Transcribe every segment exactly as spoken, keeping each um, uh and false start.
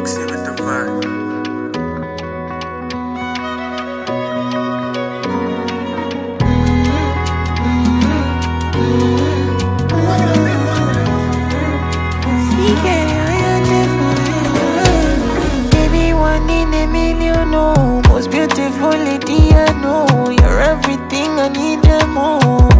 Dixie with the vibe. Baby, one in a million, no. Most beautiful lady I know. You're everything I need and more.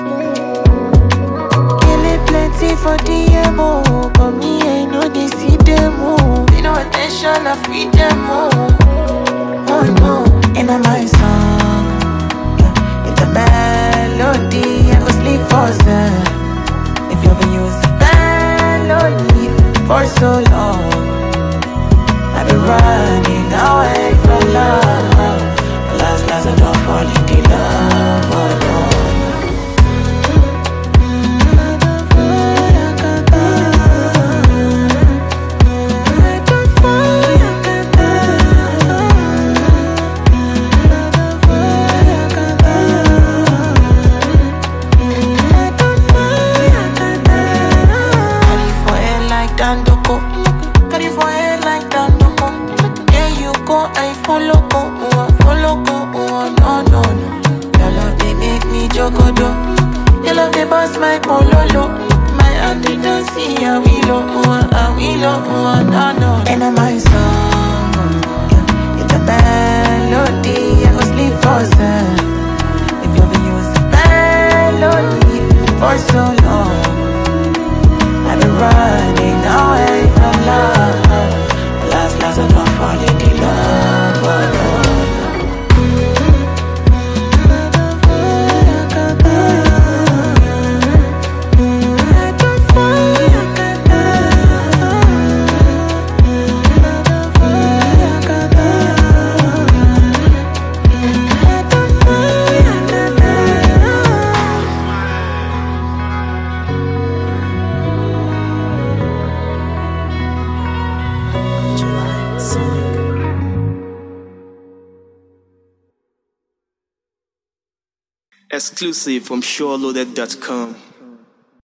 Kill it plenty for the M O. But me, I know they see them all. Pay no attention, I feed them all. Oh no, and I'm my song. Yeah, it's a melody. I go sleep for them. If you ever use a melody for so long, I've been running away from love. Last, last, I don't fall into love. Oh no. Dandoko, carry for head like Dandoko. There you go, I follow go, oh, follow go, oh, no, no, no. Your love they make me jogodo. Your love they bust my pololo. My heart they don't see a willow, oh, a willow, oh, no, no. And I'm my song, yeah, it's a melody. I go sleep for them. If you ever use a melody for so long, I've been running away from love. Last, last, I don't fall into love. Oh, no. Exclusive from SureLoaded dot com.